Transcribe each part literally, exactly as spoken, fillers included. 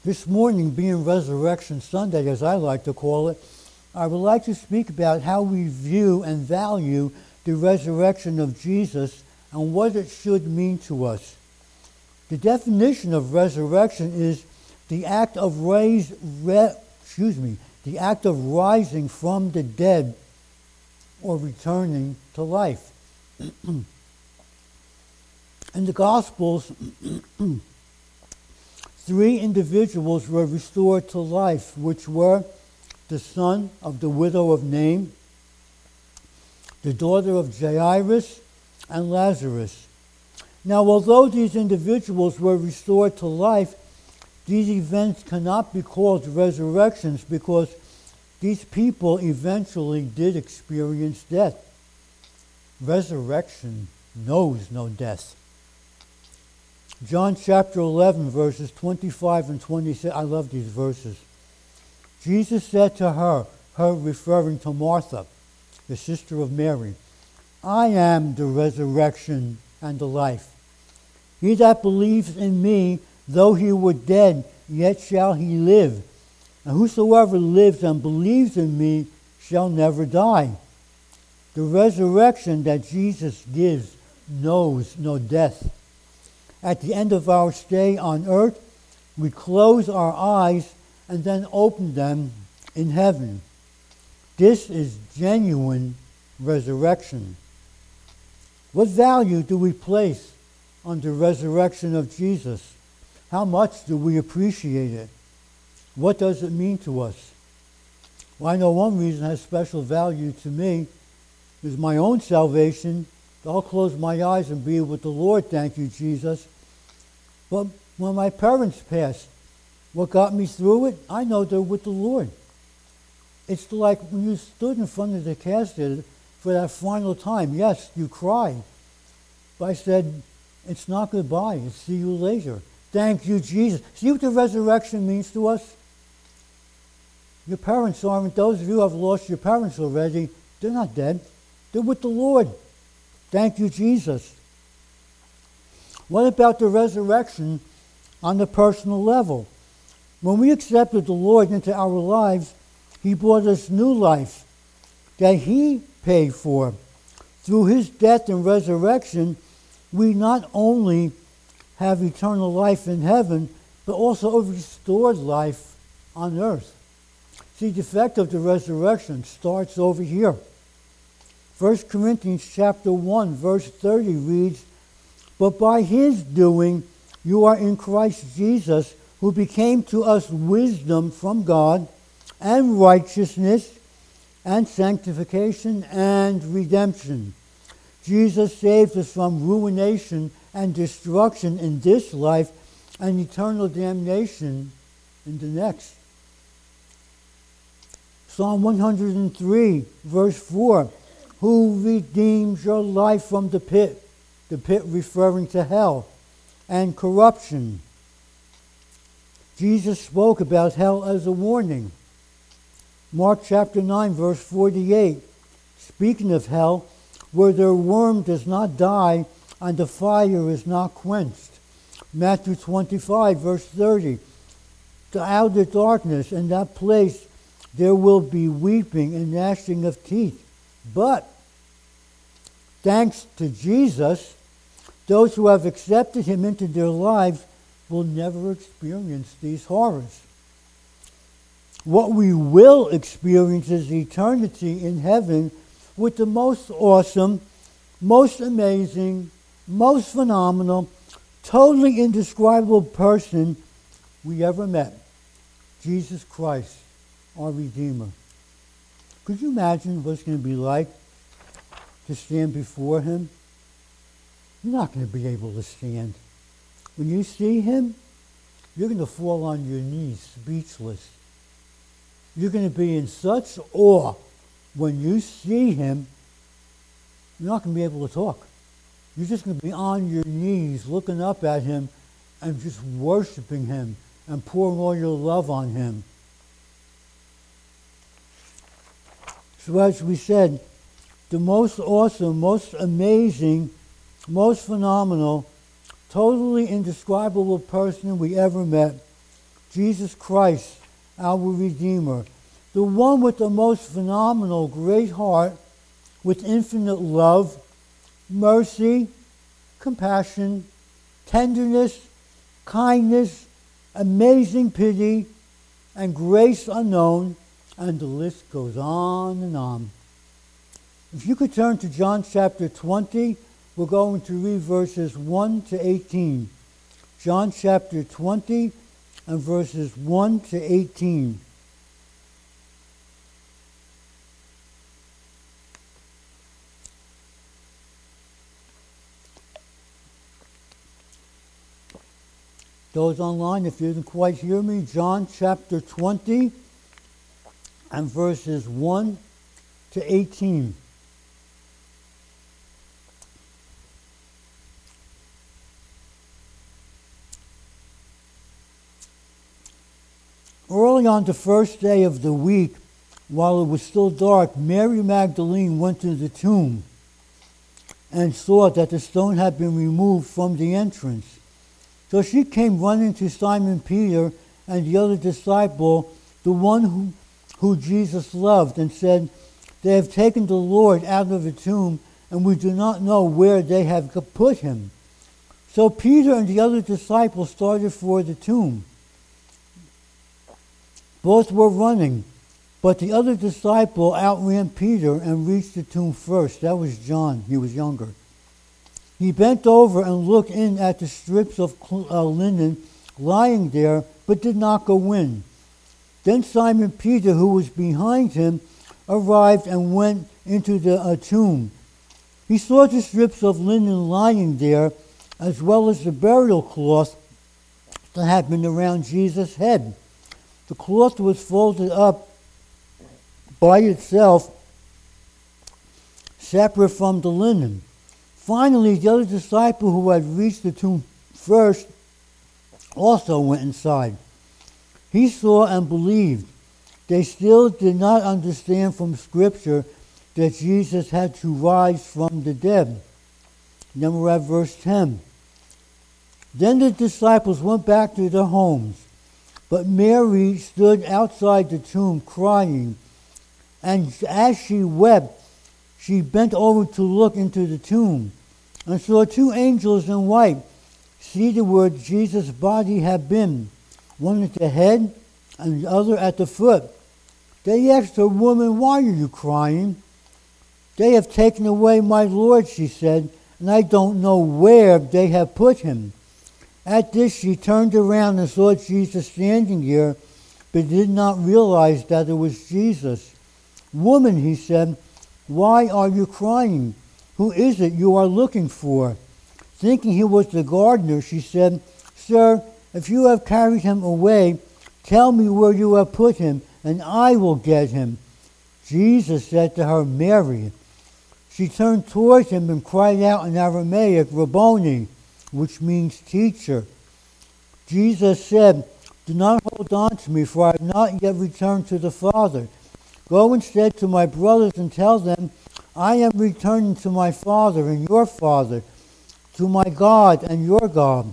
This morning, being Resurrection Sunday, as I like to call it, I would like to speak about how we view and value the resurrection of Jesus and what it should mean to us. The definition of resurrection is the act of raise, re, excuse me, the act of rising from the dead or returning to life. In the Gospels, three individuals were restored to life, which were the son of the widow of Nain, the daughter of Jairus, and Lazarus. Now, although these individuals were restored to life, these events cannot be called resurrections because these people eventually did experience death. Resurrection knows no death. John chapter eleven, verses twenty-five and twenty-six, I love these verses. Jesus said to her, her referring to Martha, the sister of Mary, I am the resurrection and the life. He that believes in me, though he were dead, yet shall he live. And whosoever lives and believes in me shall never die. The resurrection that Jesus gives knows no death. At the end of our stay on earth, we close our eyes and then open them in heaven. This is genuine resurrection. What value do we place on the resurrection of Jesus? How much do we appreciate it? What does it mean to us? Well, I know one reason it has special value to me is my own salvation. I'll close my eyes and be with the Lord, thank you, Jesus. But when my parents passed, what got me through it? I know they're with the Lord. It's like when you stood in front of the casket for that final time. Yes, you cried. But I said, it's not goodbye. It's see you later. Thank you, Jesus. See what the resurrection means to us? Your parents aren't. Those of you who have lost your parents already, they're not dead. They're with the Lord. Thank you, Jesus. What about the resurrection on the personal level? When we accepted the Lord into our lives, He brought us new life that He paid for. Through His death and resurrection, we not only have eternal life in heaven, but also a restored life on earth. See, the effect of the resurrection starts over here. First Corinthians chapter one, verse thirty reads, But by His doing you are in Christ Jesus, who became to us wisdom from God, and righteousness, and sanctification, and redemption. Jesus saved us from ruination and destruction in this life, and eternal damnation in the next. Psalm one hundred three, verse four, Who redeems your life from the pit? The pit referring to hell and corruption. Jesus spoke about hell as a warning. Mark chapter nine, verse forty-eight, speaking of hell, where their worm does not die and the fire is not quenched. Matthew twenty-five, verse thirty, to outer darkness, in that place there will be weeping and gnashing of teeth. But, thanks to Jesus, those who have accepted Him into their lives will never experience these horrors. What we will experience is eternity in heaven with the most awesome, most amazing, most phenomenal, totally indescribable person we ever met. Jesus Christ, our Redeemer. Could you imagine what it's going to be like to stand before Him? You're not going to be able to stand. When you see Him, you're going to fall on your knees, speechless. You're going to be in such awe when you see Him, you're not going to be able to talk. You're just going to be on your knees, looking up at Him and just worshiping Him and pouring all your love on Him. So as we said, the most awesome, most amazing, most phenomenal, totally indescribable person we ever met, Jesus Christ, our Redeemer, the one with the most phenomenal great heart, with infinite love, mercy, compassion, tenderness, kindness, amazing pity, and grace unknown, and the list goes on and on. If you could turn to John chapter twenty, we're going to read verses one to eighteen. John chapter twenty and verses one to eighteen. Those online, if you didn't quite hear me, John chapter twenty and verses one to eighteen. Early on the first day of the week, while it was still dark, Mary Magdalene went to the tomb and saw that the stone had been removed from the entrance. So she came running to Simon Peter and the other disciple, the one who, who Jesus loved, and said, "They have taken the Lord out of the tomb, and we do not know where they have put him." So Peter and the other disciple started for the tomb. Both were running, but the other disciple outran Peter and reached the tomb first. That was John. He was younger. He bent over and looked in at the strips of uh, linen lying there, but did not go in. Then Simon Peter, who was behind him, arrived and went into the uh, tomb. He saw the strips of linen lying there, as well as the burial cloth that had been around Jesus' head. The cloth was folded up by itself, separate from the linen. Finally, the other disciple who had reached the tomb first also went inside. He saw and believed. They still did not understand from Scripture that Jesus had to rise from the dead. Then we're at verse ten. Then the disciples went back to their homes, but Mary stood outside the tomb crying. And as she wept, she bent over to look into the tomb and saw two angels in white seated where Jesus' body had been, one at the head and the other at the foot. They asked her, "Woman, why are you crying?" "They have taken away my Lord," she said, "and I don't know where they have put him." At this she turned around and saw Jesus standing there, but did not realize that it was Jesus. "Woman," he said, "why are you crying? Who is it you are looking for?" Thinking he was the gardener, she said, "Sir, if you have carried him away, tell me where you have put him, and I will get him." Jesus said to her, "Mary." She turned towards him and cried out in Aramaic, "Rabboni," which means teacher. Jesus said, "Do not hold on to me, for I have not yet returned to the Father. Go instead to my brothers and tell them, I am returning to my Father and your Father, to my God and your God."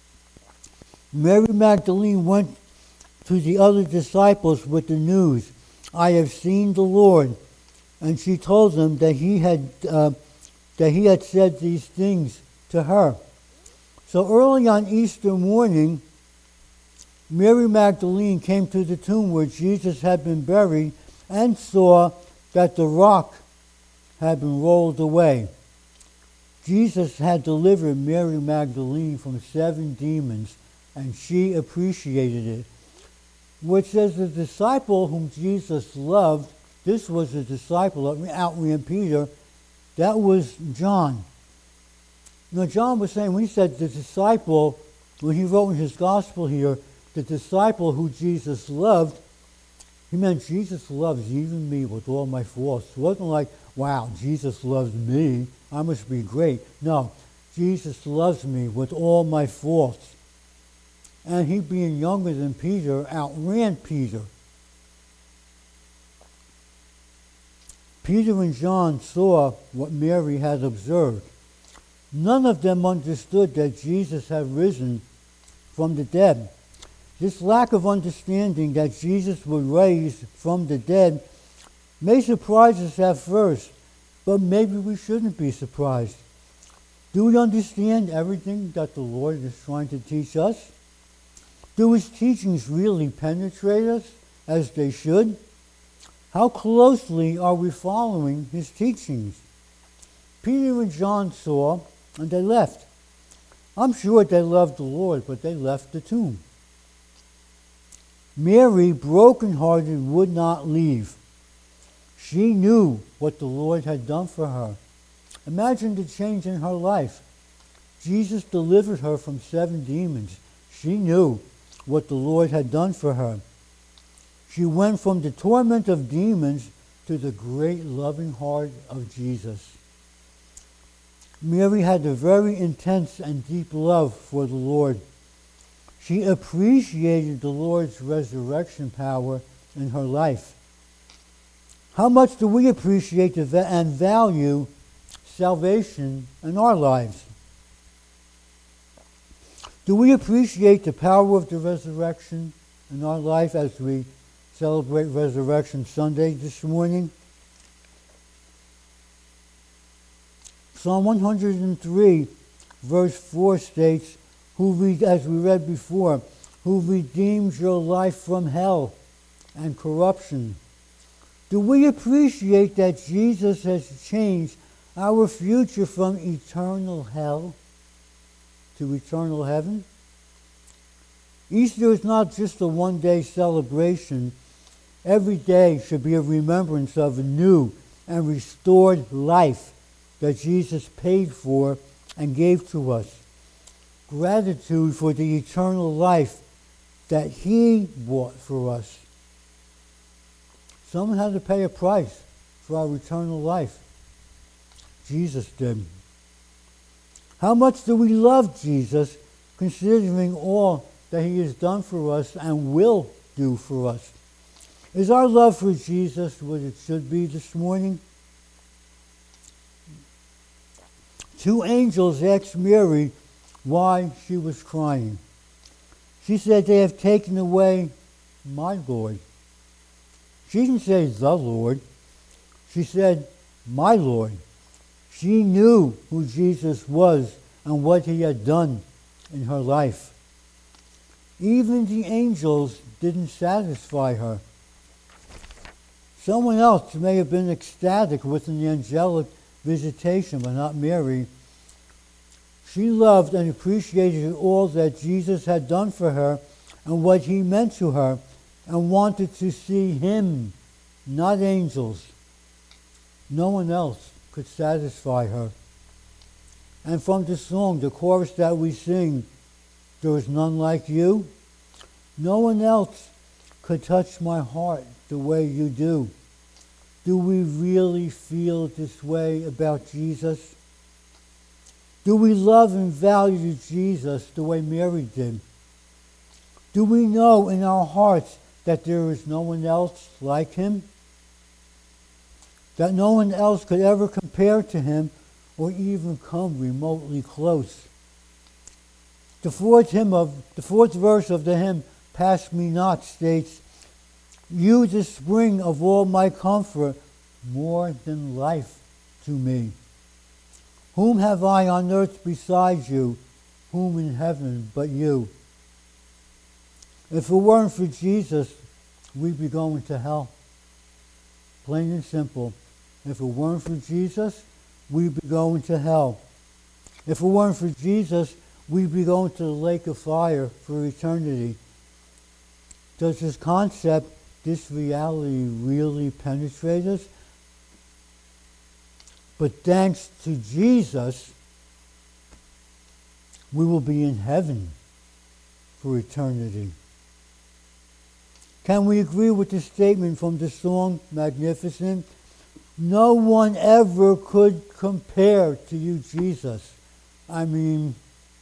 Mary Magdalene went to the other disciples with the news, "I have seen the Lord," and she told them that he had uh, that he had said these things to her. So early on Easter morning, Mary Magdalene came to the tomb where Jesus had been buried and saw that the rock had been rolled away. Jesus had delivered Mary Magdalene from seven demons, and she appreciated it. Which says the disciple whom Jesus loved, this was the disciple that outran Peter, that was John. Now John was saying, when he said the disciple, when he wrote in his gospel here, the disciple who Jesus loved, he meant Jesus loves even me with all my faults. It wasn't like, wow, Jesus loves me, I must be great. No, Jesus loves me with all my faults. And he, being younger than Peter, outran Peter. Peter and John saw what Mary had observed. None of them understood that Jesus had risen from the dead. This lack of understanding that Jesus was raised from the dead may surprise us at first, but maybe we shouldn't be surprised. Do we understand everything that the Lord is trying to teach us? Do his teachings really penetrate us as they should? How closely are we following his teachings? Peter and John saw, and they left. I'm sure they loved the Lord, but they left the tomb. Mary, brokenhearted, would not leave. She knew what the Lord had done for her. Imagine the change in her life. Jesus delivered her from seven demons. She knew what the Lord had done for her. She went from the torment of demons to the great loving heart of Jesus. Mary had a very intense and deep love for the Lord. She appreciated the Lord's resurrection power in her life. How much do we appreciate and value salvation in our lives? Do we appreciate the power of the resurrection in our life as we celebrate Resurrection Sunday this morning? Psalm one hundred three, verse four states, "Who re- as we read before, who redeems your life from hell and corruption." Do we appreciate that Jesus has changed our future from eternal hell to eternal heaven? Easter is not just a one-day celebration. Every day should be a remembrance of a new and restored life that Jesus paid for and gave to us. Gratitude for the eternal life that he bought for us. Someone had to pay a price for our eternal life. Jesus did. How much do we love Jesus, considering all that he has done for us and will do for us? Is our love for Jesus what it should be this morning? Two angels asked Mary why she was crying. She said, "They have taken away my Lord." She didn't say the Lord. She said, "My Lord." She knew who Jesus was and what he had done in her life. Even the angels didn't satisfy her. Someone else may have been ecstatic with an angelic visitation, but not Mary. She loved and appreciated all that Jesus had done for her and what he meant to her, and wanted to see him, not angels. No one else could satisfy her. And from the song, the chorus that we sing, "There is none like you," no one else could touch my heart the way you do. Do we really feel this way about Jesus? Do we love and value Jesus the way Mary did? Do we know in our hearts that there is no one else like him? That no one else could ever compare to him or even come remotely close? The fourth hymn of the fourth verse of the hymn, "Pass Me Not," states, "You, the spring of all my comfort, more than life to me. Whom have I on earth besides you? Whom in heaven but you?" If it weren't for Jesus, we'd be going to hell. Plain and simple. If it weren't for Jesus, we'd be going to hell. If it weren't for Jesus, we'd be going to the lake of fire for eternity. Does this concept, this reality really penetrate us? But thanks to Jesus, we will be in heaven for eternity. Can we agree with the statement from the song Magnificent? No one ever could compare to you, Jesus. I mean,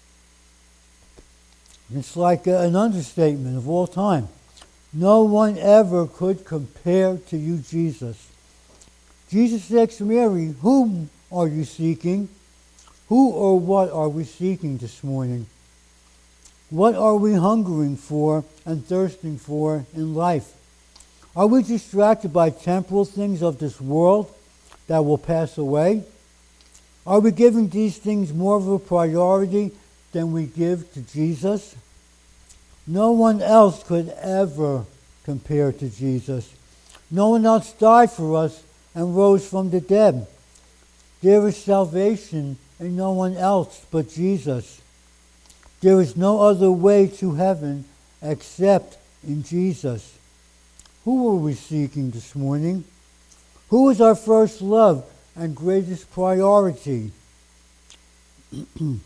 it's like an understatement of all time. No one ever could compare to you, Jesus. Jesus asked Mary, "Whom are you seeking?" Who or what are we seeking this morning? What are we hungering for and thirsting for in life? Are we distracted by temporal things of this world that will pass away? Are we giving these things more of a priority than we give to Jesus? No one else could ever compare to Jesus. No one else died for us and rose from the dead. There is salvation in no one else but Jesus. There is no other way to heaven except in Jesus. Who are we seeking this morning? Who is our first love and greatest priority? The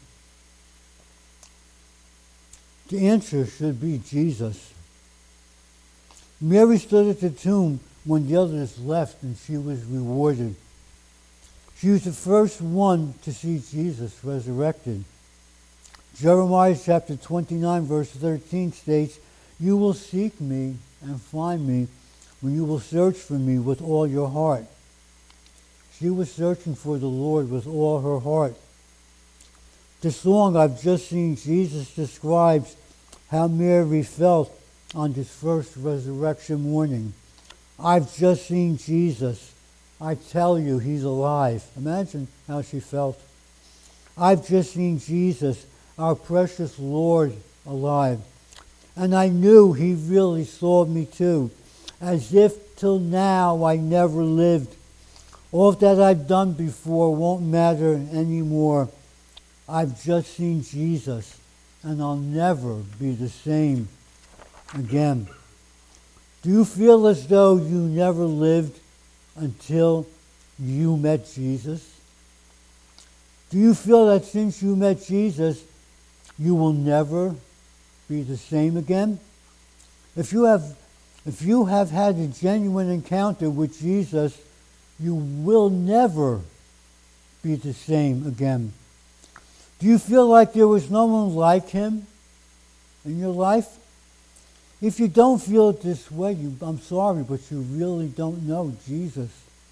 answer should be Jesus. Mary stood at the tomb when the others left and she was rewarded. She was the first one to see Jesus resurrected. Jeremiah chapter twenty-nine verse thirteen states, "You will seek me and find me when you will search for me with all your heart." She was searching for the Lord with all her heart. The song "I've Just Seen Jesus" describes how Mary felt on this first resurrection morning. I've just seen Jesus. I tell you, he's alive. Imagine how she felt. I've just seen Jesus, our precious Lord, alive. And I knew he really saw me too, as if till now I never lived. All that I've done before won't matter anymore. I've just seen Jesus, and I'll never be the same again. Do you feel as though you never lived until you met Jesus? Do you feel that since you met Jesus, you will never be the same again? If you have, if you have had a genuine encounter with Jesus, you will never be the same again. Do you feel like there was no one like him in your life? If you don't feel it this way, you, I'm sorry, but you really don't know Jesus.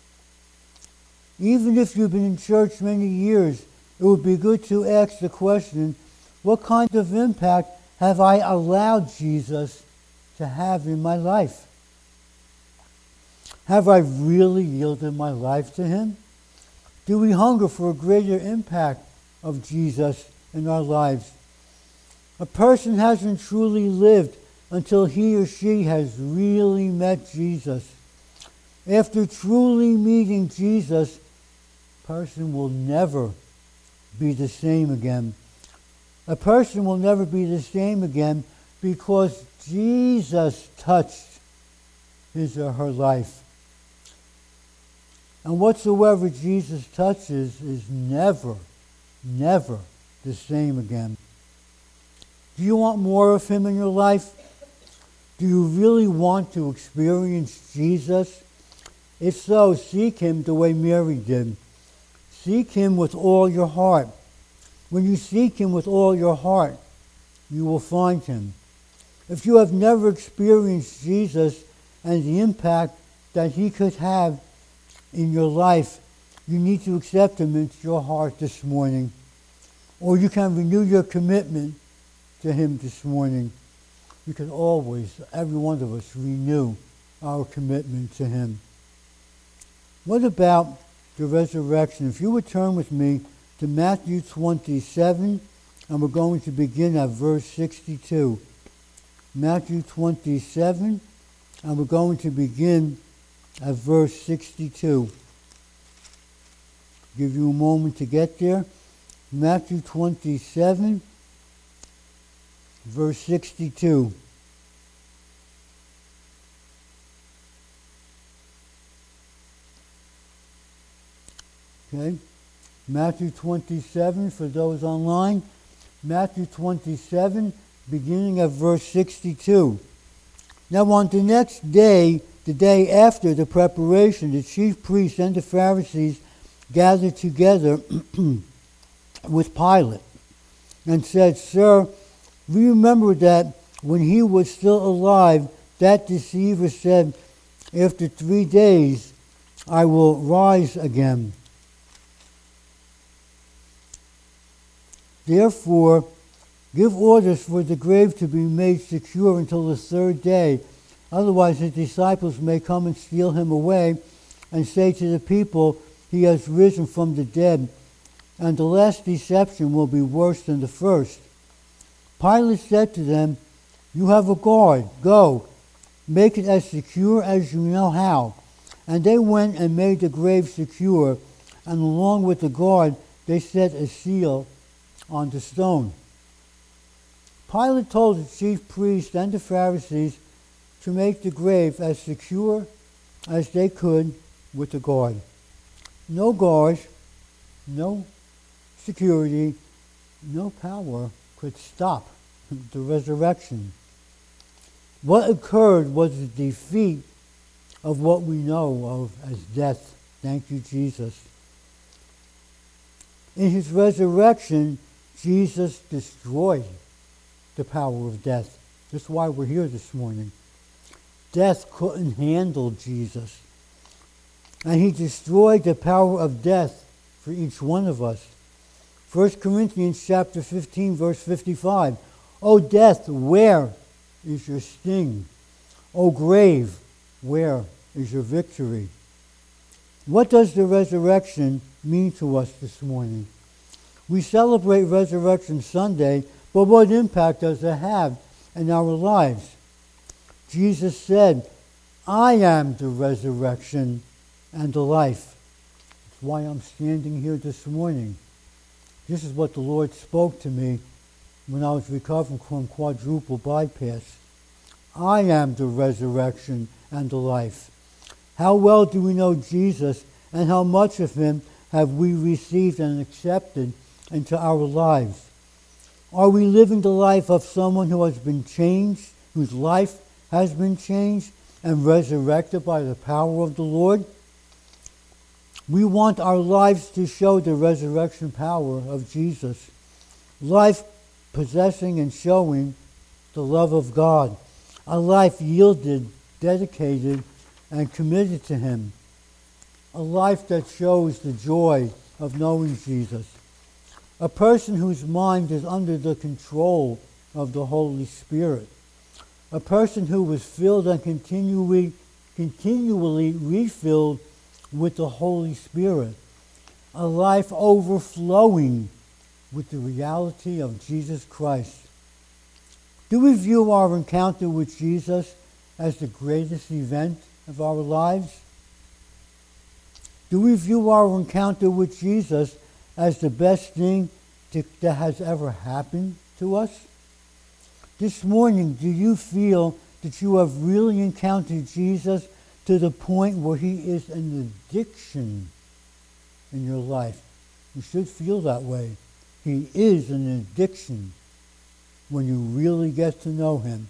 Even if you've been in church many years, it would be good to ask the question, what kind of impact have I allowed Jesus to have in my life? Have I really yielded my life to him? Do we hunger for a greater impact of Jesus in our lives? A person hasn't truly lived until he or she has really met Jesus. After truly meeting Jesus, a person will never be the same again. A person will never be the same again because Jesus touched his or her life. And whatsoever Jesus touches is never, never the same again. Do you want more of him in your life? Do you really want to experience Jesus? If so, seek him the way Mary did. Seek him with all your heart. When you seek him with all your heart, you will find him. If you have never experienced Jesus and the impact that he could have in your life, you need to accept him into your heart this morning. Or you can renew your commitment to him this morning. We can always, every one of us, renew our commitment to him. What about the resurrection? If you would turn with me to Matthew twenty-seven, and we're going to begin at verse sixty-two. Matthew twenty-seven, and we're going to begin at verse sixty-two. Give you a moment to get there. Matthew twenty-seven, verse sixty-two. Okay, Matthew twenty-seven for those online. Matthew twenty-seven, beginning at verse sixty-two. Now on the next day, the day after the preparation, the chief priests and the Pharisees gathered together with Pilate and said, "Sir, we remember that when he was still alive, that deceiver said, 'After three days I will rise again.' Therefore, Give orders for the grave to be made secure until the third day. Otherwise his disciples may come and steal him away and say to the people, he has risen from the dead. And the last deception will be worse than the first. Pilate said to them, you have a guard. Go, make it as secure as you know how. And they went and made the grave secure, and along with the guard they set a seal on the stone. Pilate told the chief priests and the Pharisees to make the grave as secure as they could with the guard. No guards, no security, no power could stop the resurrection. What occurred was the defeat of what we know of as death. Thank you, Jesus. In his resurrection, Jesus destroyed the power of death. That's why we're here this morning. Death couldn't handle Jesus. And he destroyed the power of death for each one of us. First Corinthians chapter fifteen, verse fifty-five. O death, where is your sting? O grave, where is your victory? What does the resurrection mean to us this morning? We celebrate Resurrection Sunday, but what impact does it have in our lives? Jesus said, I am the resurrection and the life. That's why I'm standing here this morning. This is what the Lord spoke to me when I was recovering from quadruple bypass. I am the resurrection and the life. How well do we know Jesus, and how much of him have we received and accepted into our lives? Are we living the life of someone who has been changed, whose life has been changed and resurrected by the power of the Lord? We want our lives to show the resurrection power of Jesus. Life possessing and showing the love of God. A life yielded, dedicated, and committed to him. A life that shows the joy of knowing Jesus. A person whose mind is under the control of the Holy Spirit. A person who was filled and continually, continually refilled with the Holy Spirit. A life overflowing with the reality of Jesus Christ. Do we view our encounter with Jesus as the greatest event of our lives? Do we view our encounter with Jesus as the best thing to, that has ever happened to us? This morning, do you feel that you have really encountered Jesus to the point where he is an addiction in your life? You should feel that way. He is an addiction when you really get to know him.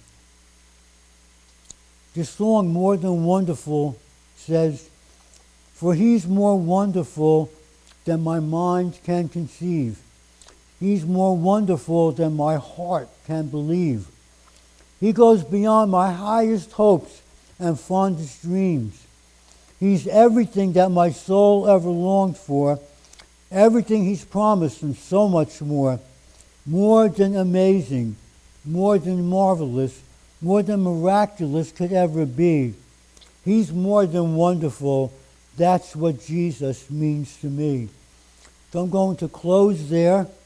The song More Than Wonderful says, for he's more wonderful than my mind can conceive. He's more wonderful than my heart can believe. He goes beyond my highest hopes and fondest dreams. He's everything that my soul ever longed for, everything he's promised and so much more. More than amazing, more than marvelous, more than miraculous could ever be. He's more than wonderful. That's what Jesus means to me. So I'm going to close there.